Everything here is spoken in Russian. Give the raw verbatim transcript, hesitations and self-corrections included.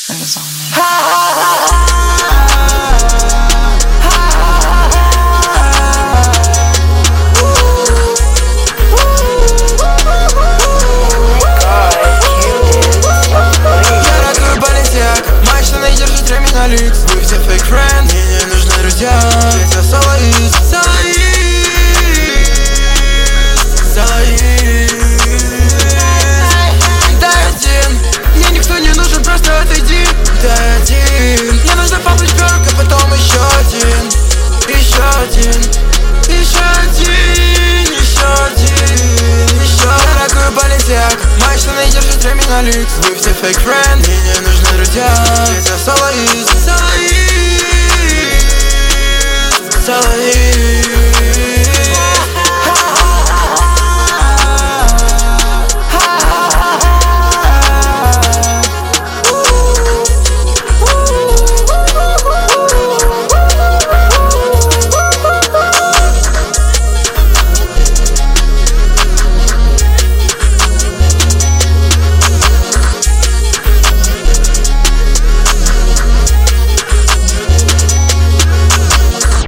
Niggas on me. Я ракую Баленсиаг, мои штаны держат время на люкс. Вы все fake friends, мне не нужны друзья. Это солоист, солоист, солоист. Дай один, мне никто не нужен, просто отойди. Дай один, мне нужно побыть берг, а потом еще один, еще один, еще один, еще один, еще. Я ракую Баленсиаг, мои штаны держат время на люкс. Вы все fake friends, мне не нужны друзья. Это солоист, солоист, солоист.